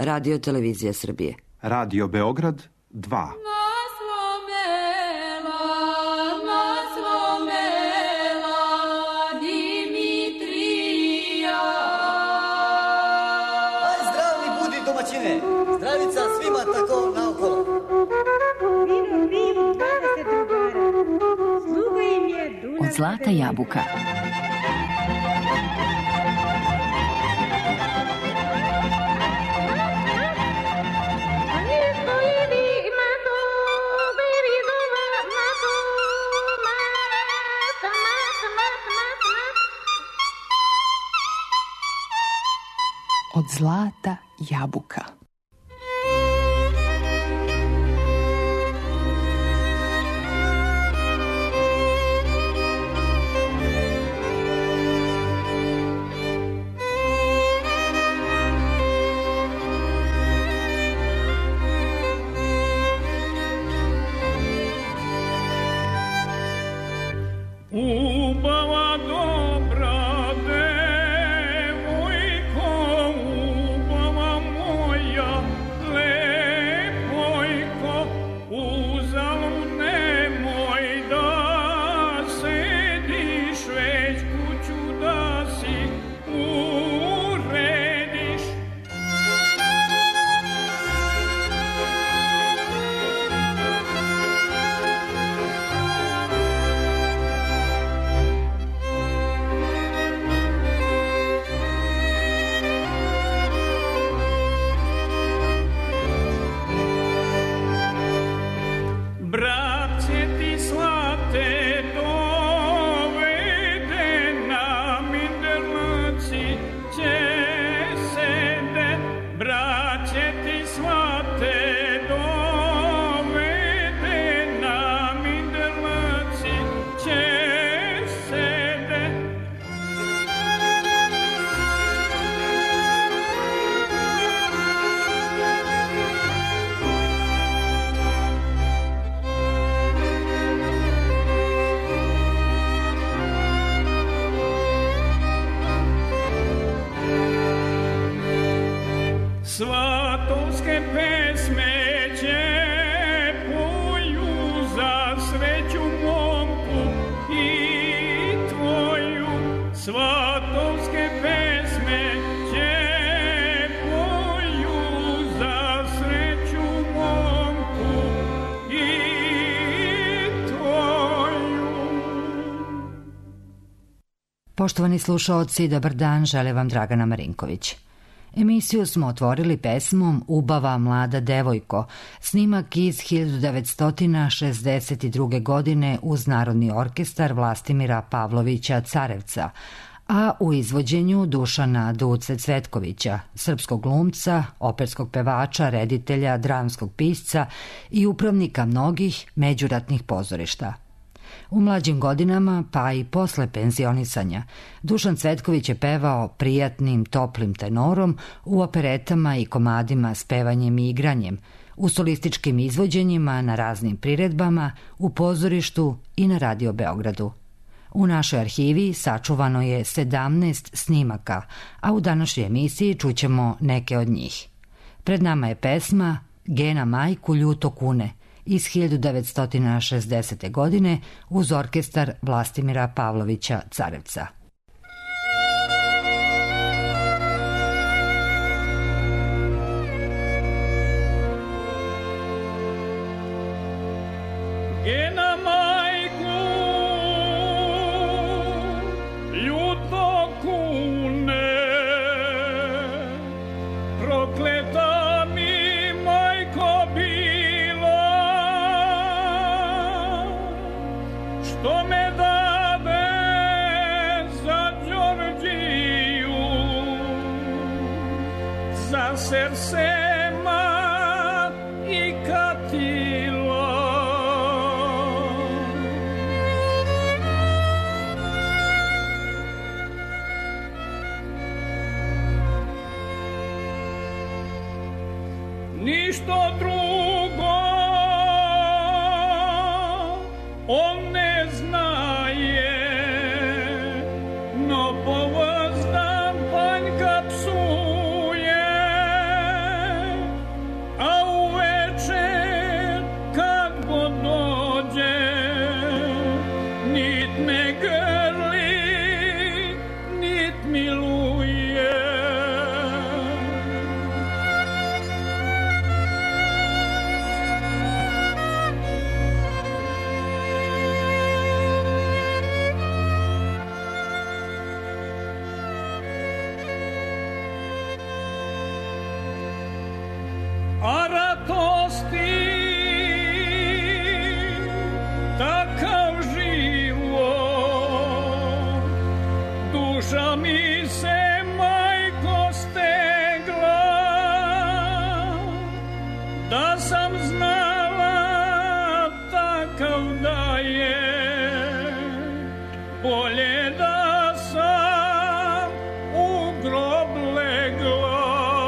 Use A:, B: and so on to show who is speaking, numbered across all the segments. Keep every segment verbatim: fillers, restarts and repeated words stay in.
A: Radio Televizija Srbije.
B: Radio Beograd dva.
C: Zdravica svima tako naokolo.
D: Vino, vino, dvadeset drugara. Sluga im je Dunav.
E: Od zlata jabuka.
F: Od zlata jabuka.
G: Svatovske pesme će poju za sreću momku i tvoju. Svatovske pesme će poju za sreću momku i tvoju.
A: Poštovani slušaoci, dobar dan, žele vam Dragana Marinković. Emisiju smo otvorili pesmom Ubava mlada devojko, snimak iz hiljadu devetsto šezdeset druge. godine uz Narodni orkestar Vlastimira Pavlovića Carevca, a u izvođenju Dušana Duce Cvetkovića, srpskog glumca, operskog pevača, reditelja, dramskog pisca i upravnika mnogih međuratnih pozorišta. U mlađim godinama, pa i posle penzionisanja, Dušan Cvetković je pevao prijatnim, toplim tenorom u operetama i komadima s pevanjem i igranjem, u solističkim izvođenjima, na raznim priredbama, u pozorištu i na Radio Beogradu. U našoj arhivi sačuvano je sedamnaest snimaka, a u današnjoj emisiji čućemo neke od njih. Pred nama je pesma Gena majku ljuto kune iz hiljadu devetsto šezdesete. godine uz orkestar Vlastimira Pavlovića Carevca.
G: Gena majku ljuto kune, prokleta mi majko bila, što me dade za Đorđiju, za Sersema i Katila. Ništo drugo on ne znaje, no povozdan panjka psuje, da sam znala takav da je, bolje da sam u grob legla.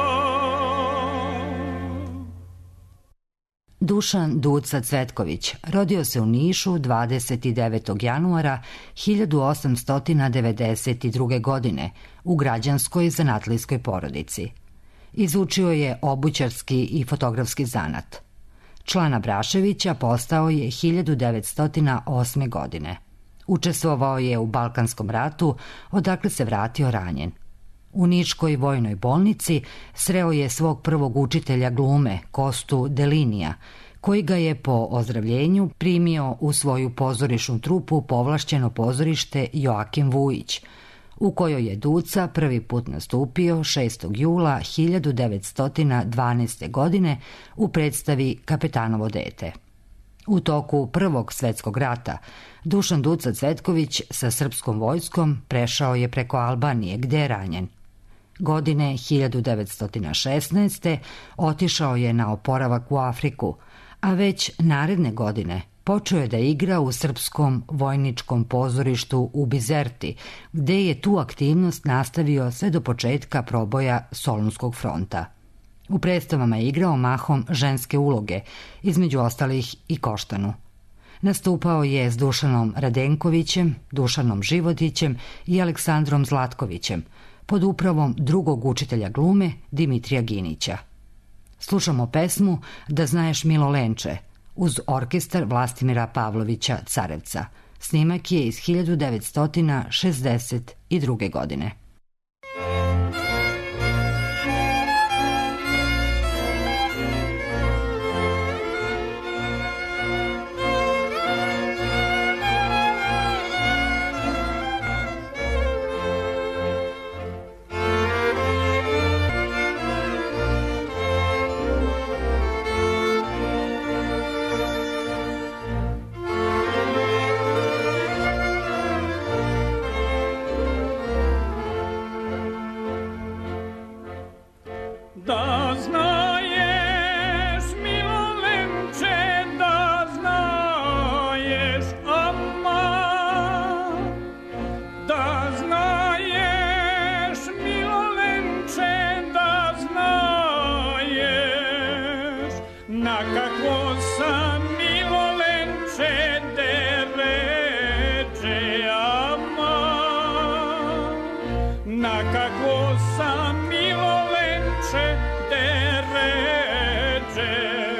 A: Dušan Duca Cvetković rodio se u Nišu dvadeset devetog januara hiljadu osamsto devedeset druge. godine u građanskoj zanatlijskoj porodici. Izučio je obućarski i fotografski zanat. Član Abraševića postao je hiljadu devetsto osme. godine. Učestvovao je u Balkanskom ratu, odakle se vratio ranjen. U Niškoj vojnoj bolnici sreo je svog prvog učitelja glume, Kostu Delinija, koji ga je po ozdravljenju primio u svoju pozorišnu trupu Povlašćeno pozorište Joakim Vujić, u kojoj je Duca prvi put nastupio šestog jula hiljadu devetsto dvanaeste. godine u predstavi Kapetanovo dete. U toku Prvog svetskog rata Dušan Duca Cvetković sa srpskom vojskom prešao je preko Albanije, gde je ranjen. Godine hiljadu devetsto šesnaeste. otišao je na oporavak u Afriku, a već naredne godine počeo je da igra u srpskom vojničkom pozorištu u Bizerti, gde je tu aktivnost nastavio sve do početka proboja Solunskog fronta. U predstavama je igrao mahom ženske uloge, između ostalih i Koštanu. Nastupao je s Dušanom Radenkovićem, Dušanom Životićem i Aleksandrom Zlatkovićem, pod upravom drugog učitelja glume Dimitrija Ginića. Slušamo pesmu Da znaješ Milo Lenče uz orkestar Vlastimira Pavlovića Carevca. Snimak je iz hiljadu devetsto šezdeset druge. godine.
G: Da znaješ, Milo Lenče, da znaješ, ama. Da znaješ, Milo Lenče, da znaješ, na kako sam Milo Lenče dereče, ama. Na kako sam Milo Lenče dereče.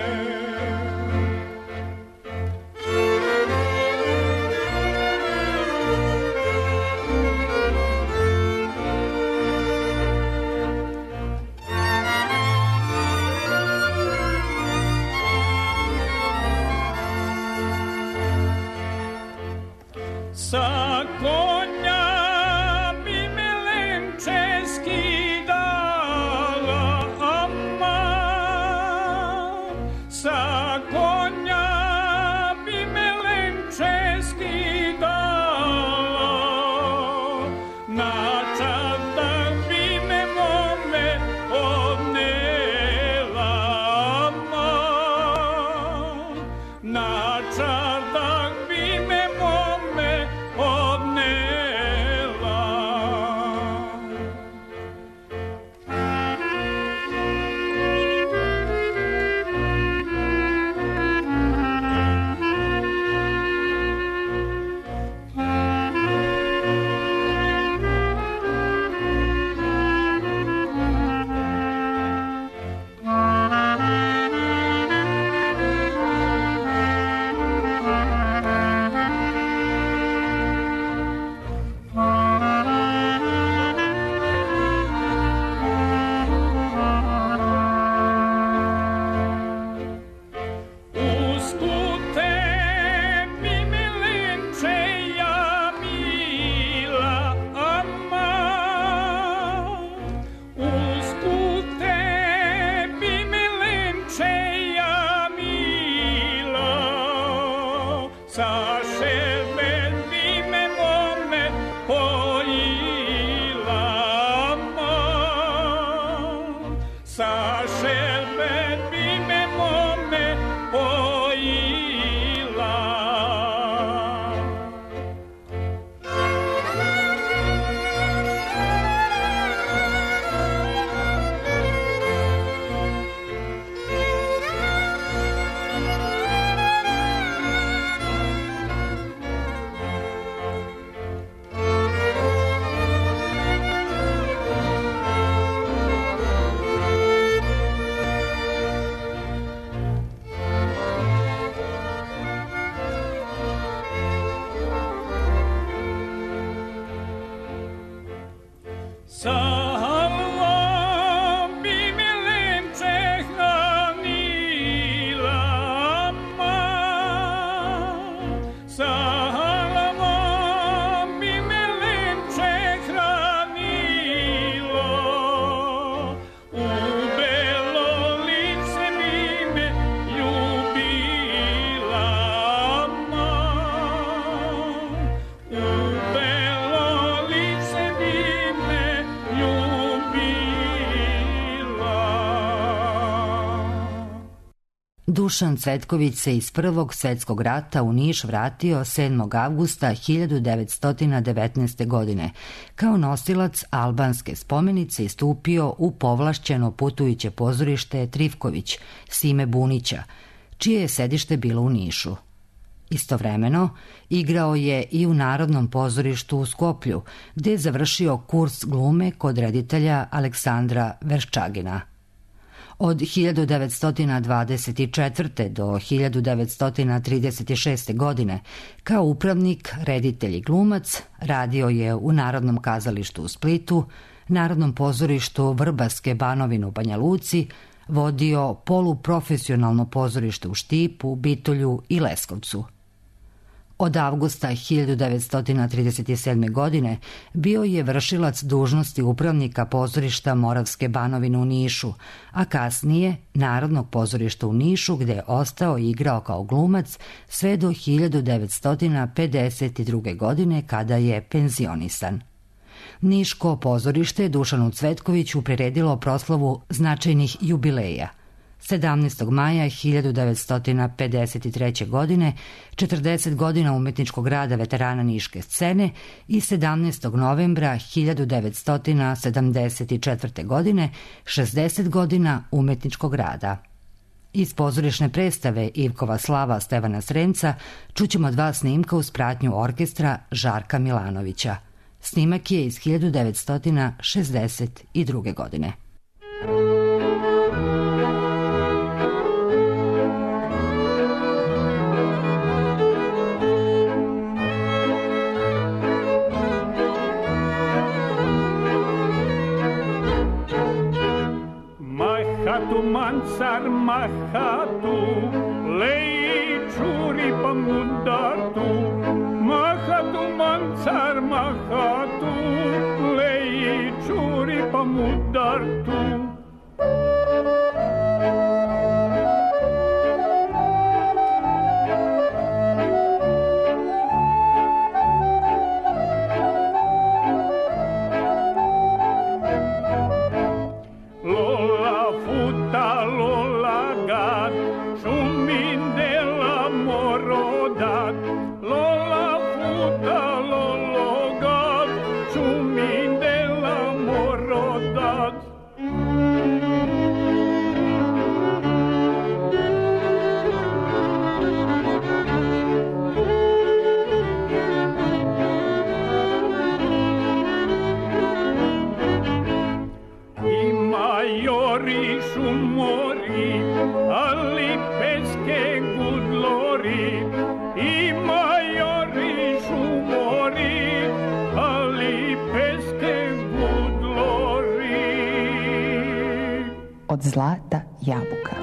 G: Sa konja bi me Lenče skidala, ama. Sa konja bi me Lenče skidala, na čardak bi me mome odnela, ama. Na čardak bi me mome odnela. Sa šerbe bi me
A: Dušan Cvetković se iz Prvog svjetskog rata u Niš vratio sedmog avgusta hiljadu devetsto devetnaeste. godine. Kao nosilac albanske spomenice istupio u povlašćeno putujuće pozorište Trifković Sime Bunića, čije je sedište bilo u Nišu. Istovremeno, igrao je i u Narodnom pozorištu u Skoplju, gdje je završio kurs glume kod reditelja Aleksandra Verščagina. Od hiljadu devetsto dvadeset četvrte. do hiljadu devetsto trideset šeste. godine kao upravnik, reditelj i glumac radio je u Narodnom kazalištu u Splitu, Narodnom pozorištu Vrbaske Banovine u Banja Luci, vodio poluprofesionalno pozorište u Štipu, Bitolju i Leskovcu. Od avgusta hiljadu devetsto trideset sedme. godine bio je vršilac dužnosti upravnika pozorišta Moravske Banovine u Nišu, a kasnije Narodnog pozorišta u Nišu, gdje je ostao i igrao kao glumac sve do hiljadu devetsto pedeset druge. godine kada je penzionisan. Niško pozorište je Dušanu Cvetkoviću priredilo proslavu značajnih jubileja. sedamnaestog maja hiljadu devetsto pedeset treće. godine četrdeset godina umetničkog rada veterana niške scene i sedamnaestog novembra hiljadu devetsto sedamdeset četvrte. godine šezdeset godina umetničkog rada. Iz pozorišne predstave Ivkova slava Stevana Sremca čućemo dva snimka uz pratnju orkestra Žarka Milanovića. Snimak je iz hiljadu devetsto šezdeset druge. godine.
G: Mahatu mansar mahatu, leji čuri pa mudartu. Mahatu mansar mahatu, leji čuri pa mudartu.
F: Od zlata jabuka.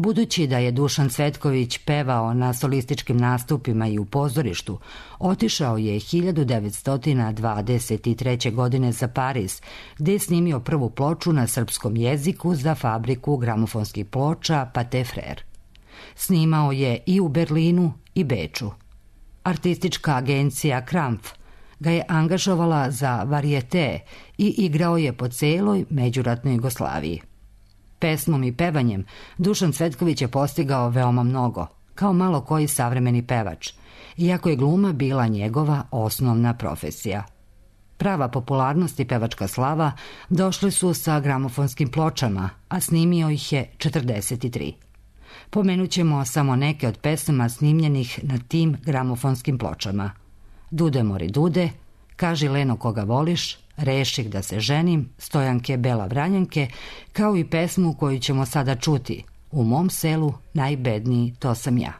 A: Budući da je Dušan Cvetković pevao na solističkim nastupima i u pozorištu, otišao je hiljadu devetsto dvadeset treće. godine za Pariz, gde je snimio prvu ploču na srpskom jeziku za fabriku gramofonskih ploča Pate Frere. Snimao je i u Berlinu i Beču. Artistička agencija Krampf ga je angažovala za varijete i igrao je po celoj međuratnoj Jugoslaviji. Pesmom i pevanjem Dušan Cvetković je postigao veoma mnogo, kao malo koji savremeni pevač, iako je gluma bila njegova osnovna profesija. Prava popularnost i pevačka slava došli su sa gramofonskim pločama, a snimio ih je četrdeset tri. Pomenut ćemo samo neke od pesama snimljenih na tim gramofonskim pločama. Dude mori dude, Kaži Leno koga voliš, Reših da se ženim, Stojanke Bela Vranjanke, kao i pesmu koju ćemo sada čuti, U mom selu najbedniji to sam ja.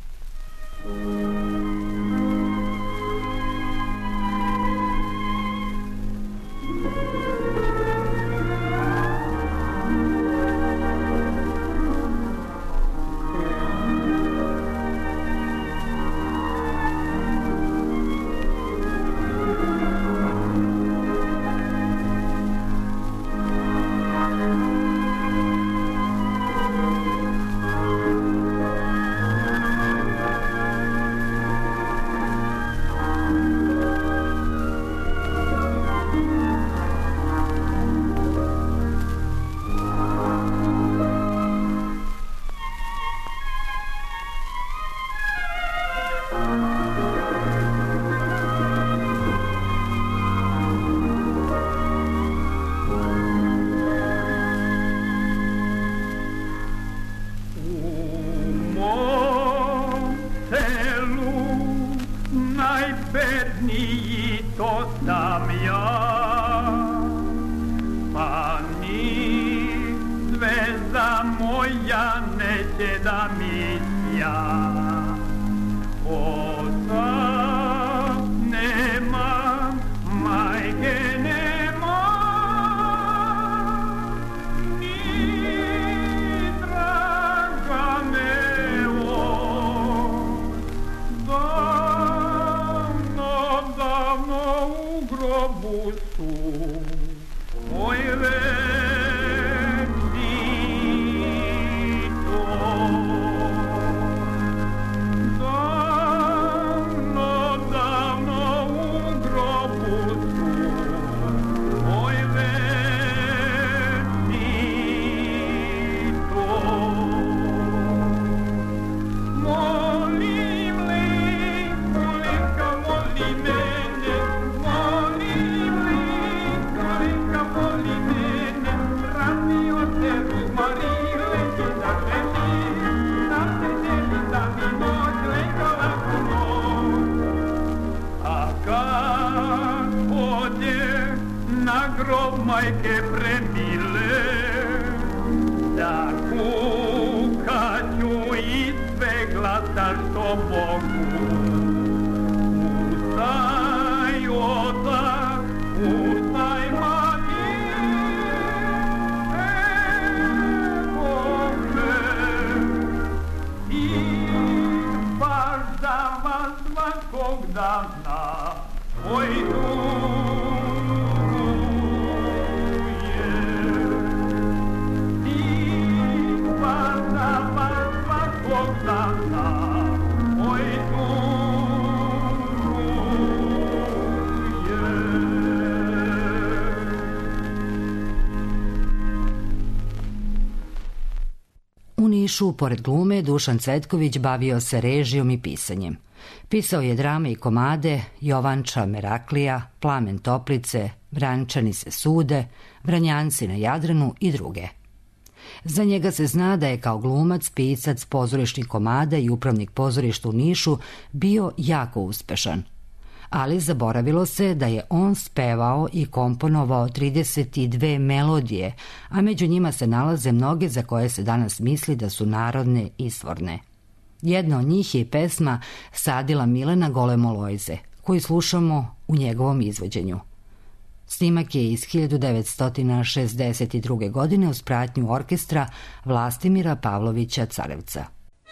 A: U Nišu, pored glume, Dušan Cvetković bavio se režijom i pisanjem. Pisao je drame i komade Jovanča Meraklija, Plamen Toplice, Vrančani se sude, Vranjanci na Jadranu i druge. Za njega se zna da je kao glumac, pisac pozorišnih komada i upravnik pozorišta u Nišu bio jako uspešan. Ali zaboravilo se da je on spevao i komponovao trideset dve melodije, a među njima se nalaze mnoge za koje se danas misli da su narodne i izvorne. Jedna od njih je pesma Sadila Milena Golemo Lojze, koju slušamo u njegovom izvođenju. Snimak je iz hiljadu devetsto šezdeset druge. godine uz pratnju orkestra Vlastimira Pavlovića Carevca.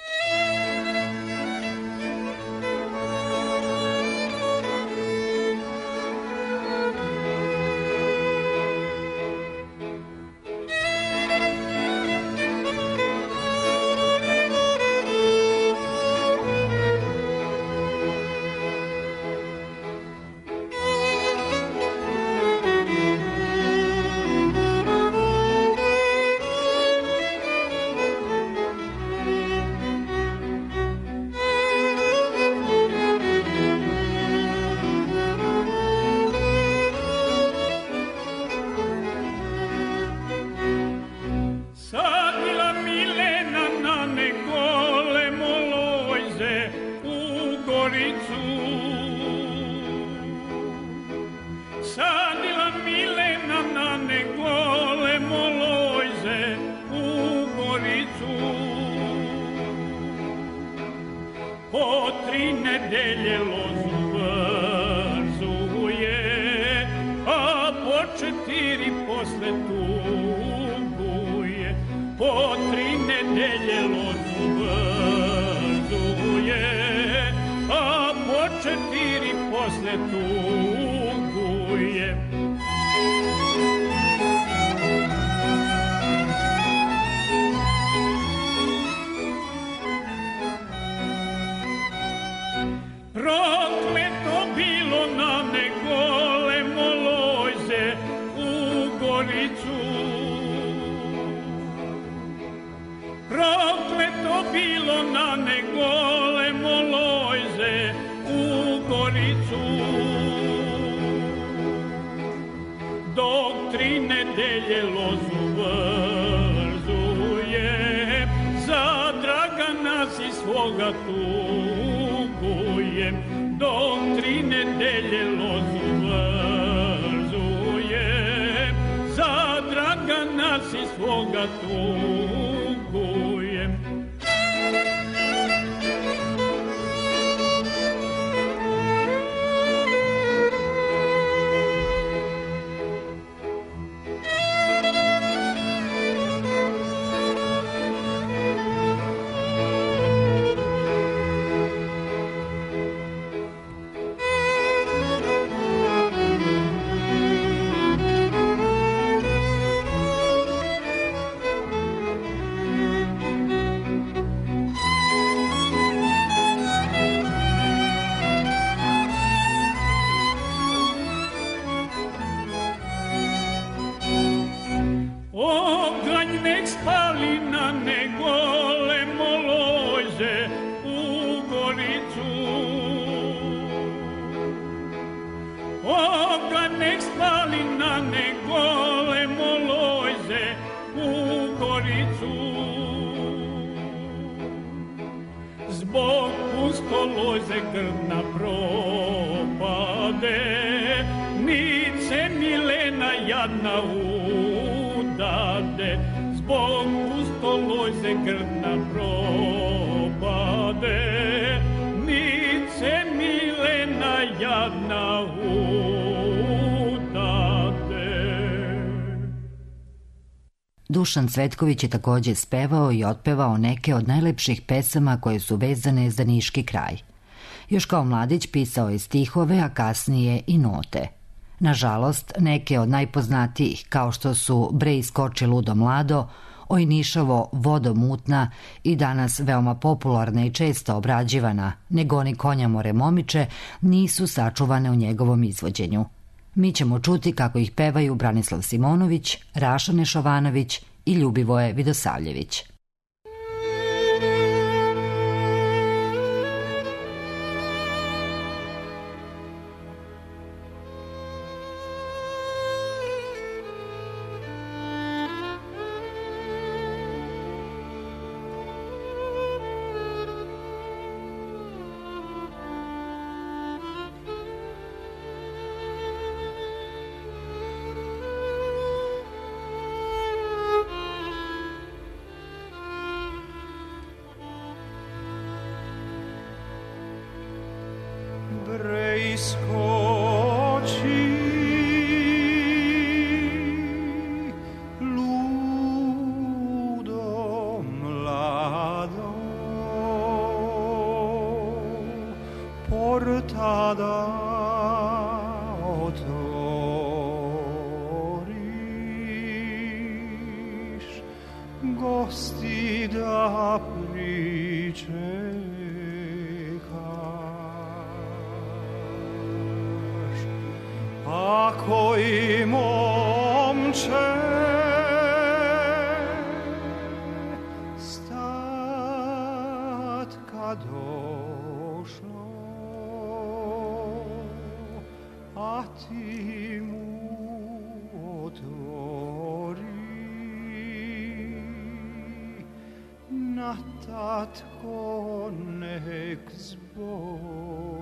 A: Dušan Cvetković je također spevao i otpevao neke od najlepših pesama koje su vezane za niški kraj. Još kao mladić pisao je stihove, a kasnije i note. Nažalost, neke od najpoznatijih, kao što su Bre iskoči ludo mlado, Oj Nišavo, Vodo mutna i danas veoma popularna i često obrađivana Ne goni konja more momiče, nisu sačuvane u njegovom izvođenju. Mi ćemo čuti kako ih pevaju Branislav Simonović, Raša Nešovanović i Ljubivoje Vidosavljević.
E: Iskoči portada otvoriš, gosti da pričekaš. Ako i momče stat kad došlo, a ti mu otvori, na tatko nek zbori.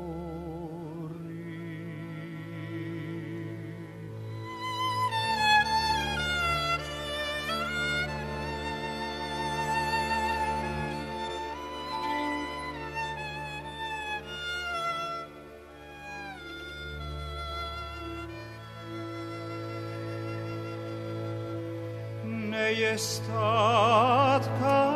E: Ne je statka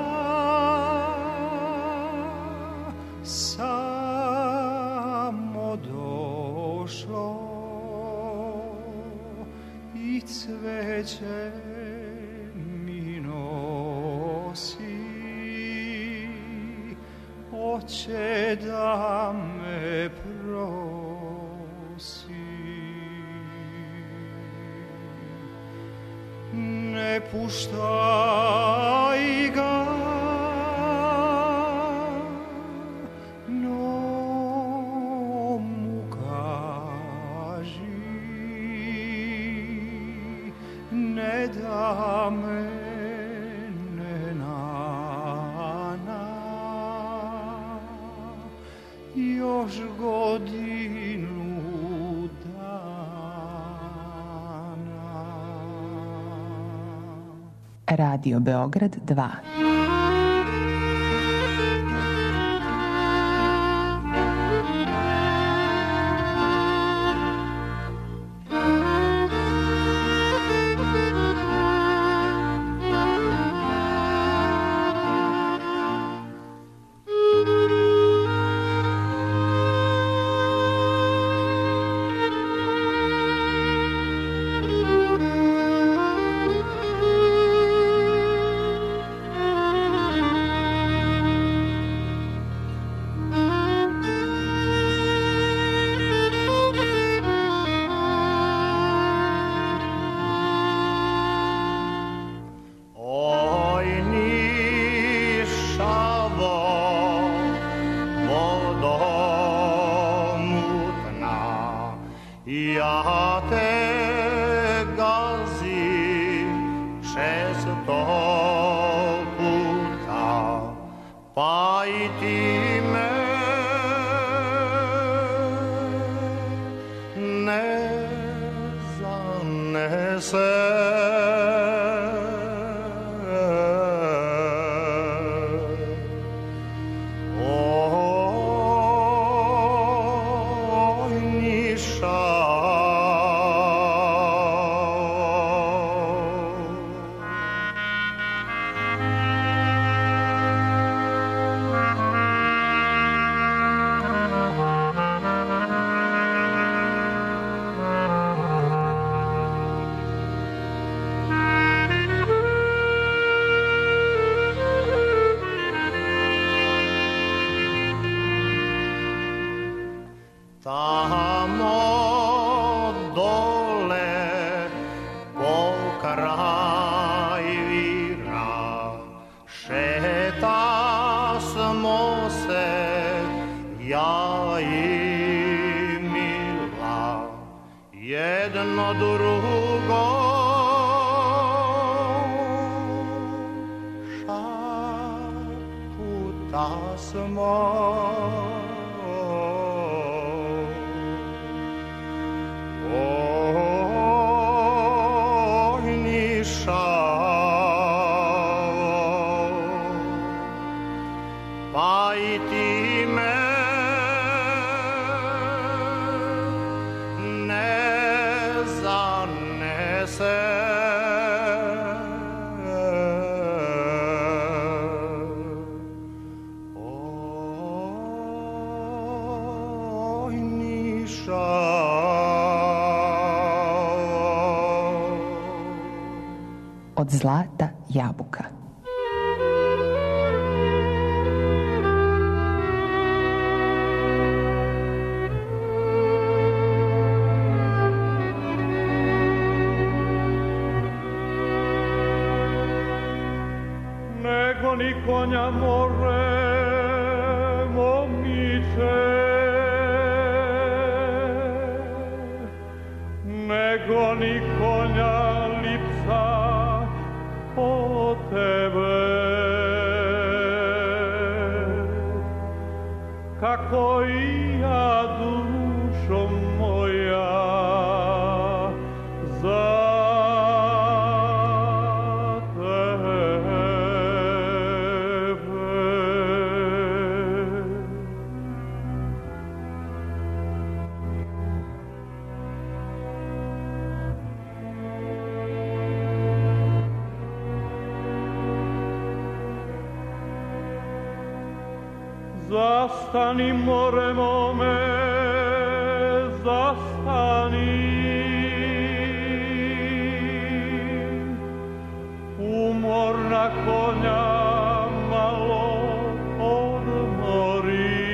E: samo došlo i cveće mi nosi, hoće da me prosi. Ne puštaj ga, no mu kaži, ne da mene nana još godinu
F: Radio Beograd dva. od zlata jabuka.
E: Nego ni konja more momiče, nego ni konja lipsa o tebe. Kako i ja, dušo moja, za Zastani, more mome, zastani, umorna konja malo odmori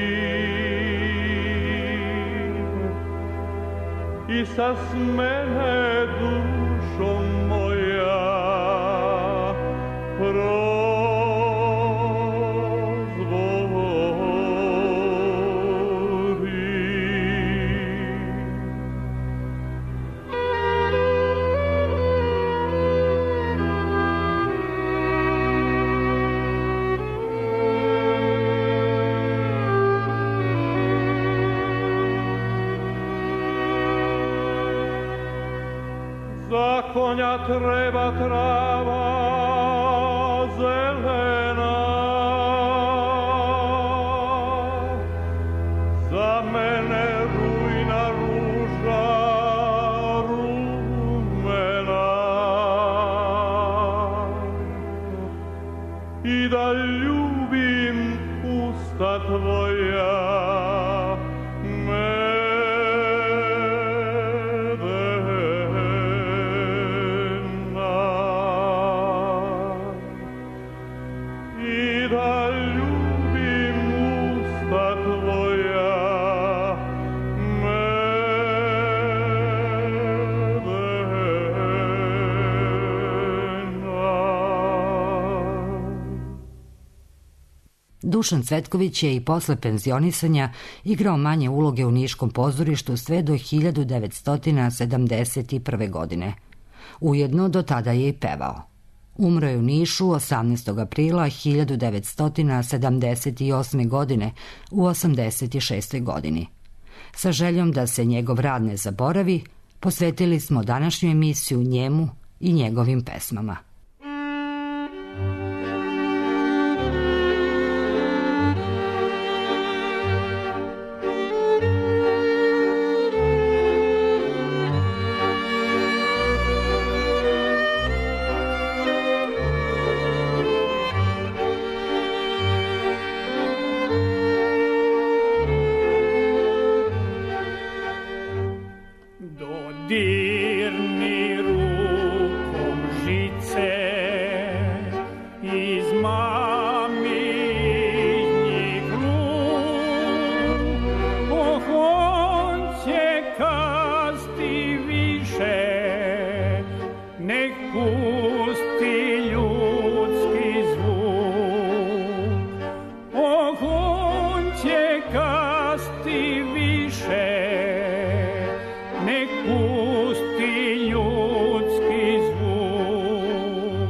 E: i sa smene, dušo moja, pro konja treba trava zelena, za mene rujna ruža rumena, i da ljubim usta tvoja
A: Dušan Cvetković je i posle penzionisanja igrao manje uloge u niškom pozorištu sve do hiljadu devetsto sedamdeset prve. godine. Ujedno do tada je i pevao. Umro je u Nišu osamnaestog aprila hiljadu devetsto sedamdeset osme. godine u osamdeset šestoj. godini. Sa željom da se njegov rad ne zaboravi, posvetili smo današnju emisiju njemu i njegovim pesmama.
G: Dirni rukom žice iz maminih ruk, oh, on će kasti više, nek pusti ljudski zvuk, oh, on će kasti više, nek pusti ljudski zvuk.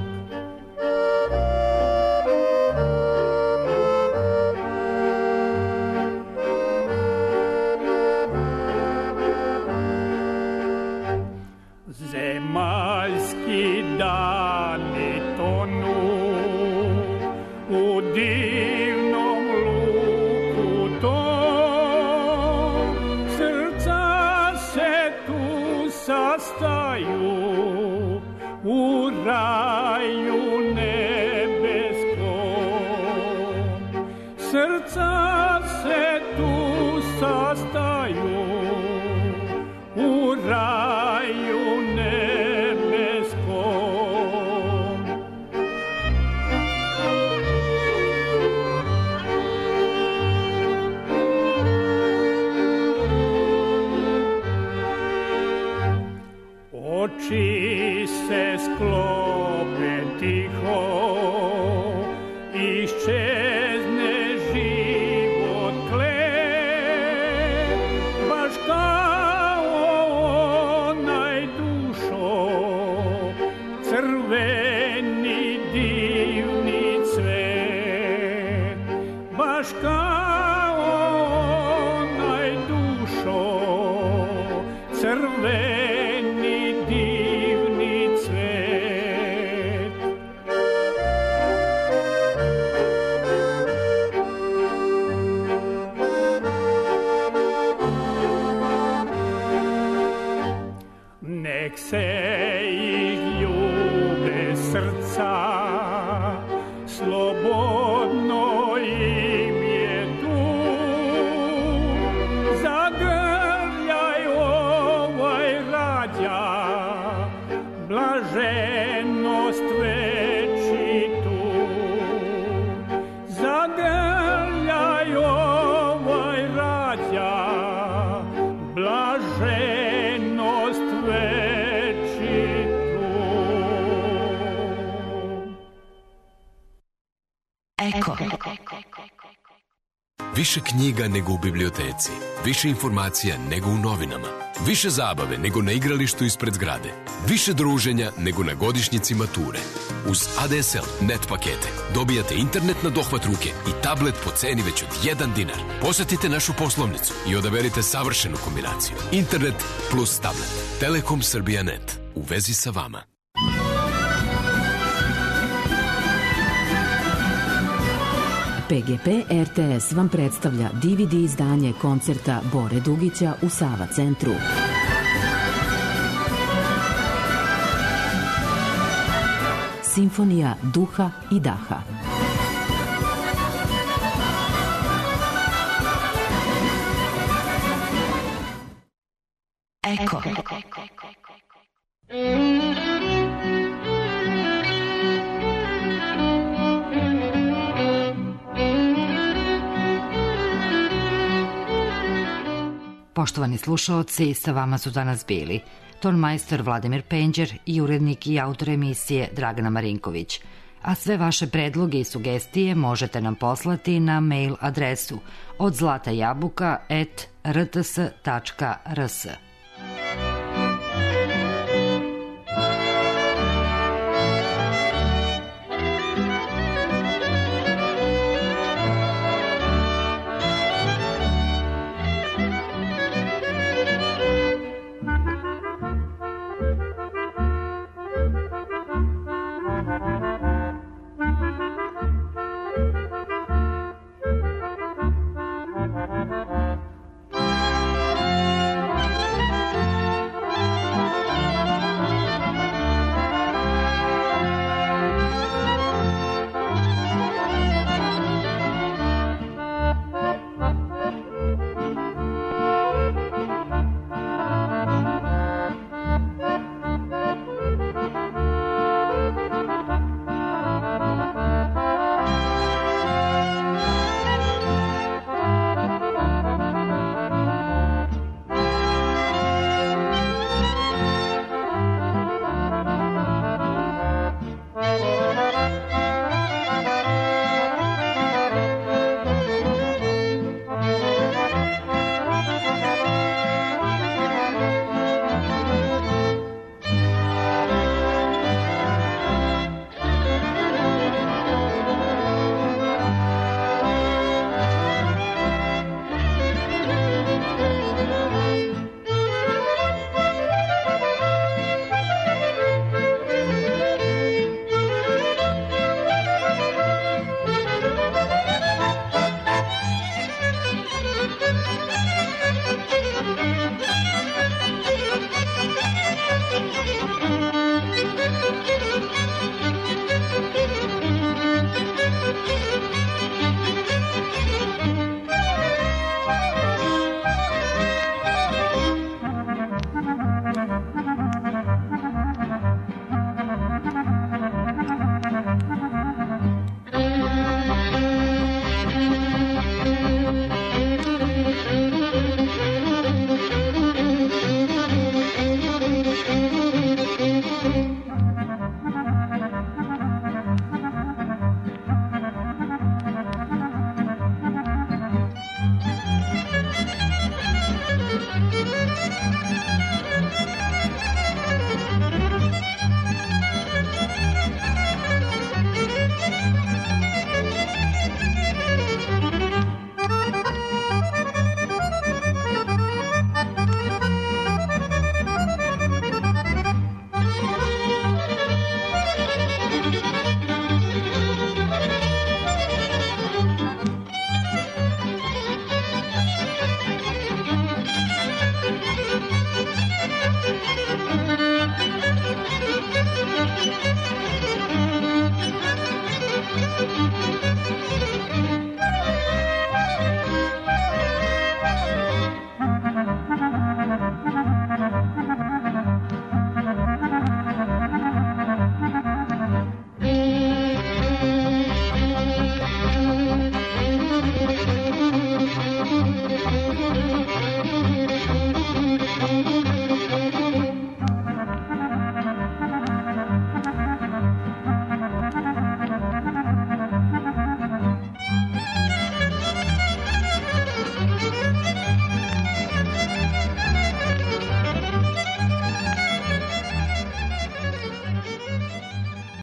G: Zemaljski dani tonu u divnom luku tom, srca se tu sastaju u raju nebeskom. Srca se tu sastaju u raju nebeskom. crveni divni cvet. Nek se ih ljube srca, slobodno im je tu. Zagrljaj ovaj rađa, blaženost večitu. Zagrljaj ovaj rađa, blaženost večitu.
H: Eko.
I: Više knjiga nego u biblioteci, više informacija nego u novinama, više zabave nego na igralištu ispred zgrade, više druženja nego na godišnjici mature. Uz A D S L Net pakete dobijate internet na dohvat ruke i tablet po ceni već od jedan dinar. Posjetite našu poslovnicu i odaberite savršenu kombinaciju. Internet plus tablet. Telekom Srbija Net. U vezi sa vama.
J: P G P R T S vam predstavlja D V D izdanje koncerta Bore Dugića u Sava centru. Simfonija duha i daha.
H: Eko.
A: Poštovani slušaoci, sa vama su danas bili tonmajstor Vladimir Penđer i urednik i autor emisije Dragana Marinković. A sve vaše predloge i sugestije možete nam poslati na mail adresu od zlatajabuka at r t s tačka r s.